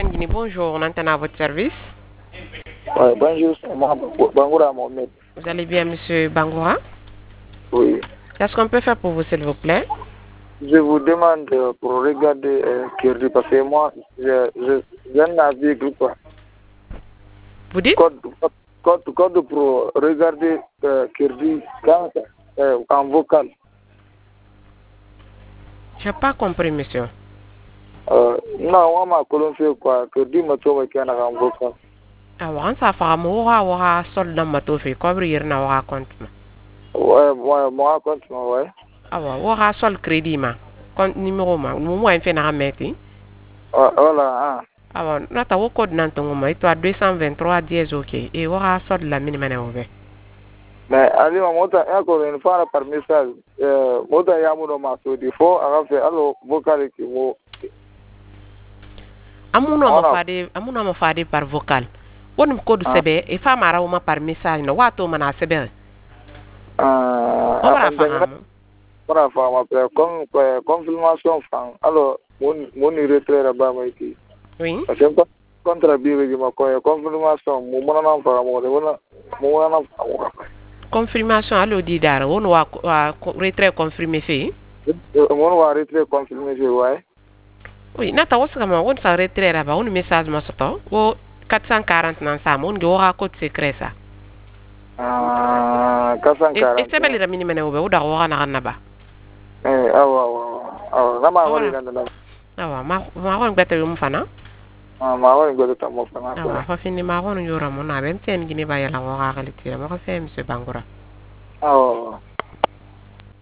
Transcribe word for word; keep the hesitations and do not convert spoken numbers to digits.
Guinée, bonjour, on entend à votre service. Ouais, bonjour, c'est moi, Bangoura Mohamed. Vous allez bien, monsieur Bangoura? Oui. Qu'est-ce qu'on peut faire pour vous, s'il vous plaît? Je vous demande euh, pour regarder euh, Kirdi parce que moi, je, je viens naviguer quoi. Vous dites? Code, code, code pour regarder euh, Kirdi quand, euh, en vocal. Je n'ai pas compris, monsieur. Euh, non, on m'a colonné quoi. Kirdi m'a trouvé qu'il y en vocal. Ah, on s'en fait, moi, on sol dans ma touffe, couvrir na wa compte. Ouais, moi, moi, compte, ouais. Ah, on sol crédit, ma. Compte numéro, ma. Nous, moi, fait na mettre. Voilà, hein. Ah, nata wo code nan tongo ma. Ito deux cent vingt-trois dièse, ok. Et on sol la minimum ouvert. Mais allez, moi, encore une fois par message, euh, moi, il y a mon ma so il faut avoir fait alors vocal qui mo. Amuno ma fade, amuno ma fade par vocal. Wonum code sebe e fa mara uma par message no wato mana sebe. Ah, On va on faire. On va faire après comme confirmation fan. Alors, mon mon retrait là-bas moi ici. Oui. Parce que contre bibi qui m'a quoi confirmation, mon mon n'en fera mon mon mon n'en fera. Confirmation allo di dara won wa wa retrait confirmé fait. Mon va retrait confirmé je vois. Oui, nata wos kama won sa retrait là-bas, on message ma soto. Wo quatre cent quarante nan sa mon go ha code secret ça. Ah, quatre cent quarante. Et c'est belle la minimum ne obe da wa na na ba. Eh, awa awa. Awa, na ma wali na na. Awa, ma ma won bete yum fana. Ah, ma wali go ta mo fana. Awa, fa fini ma won yora mo na ben ten gini ba yala wa ha kali tira ma ko fe monsieur Bangoura. Awa.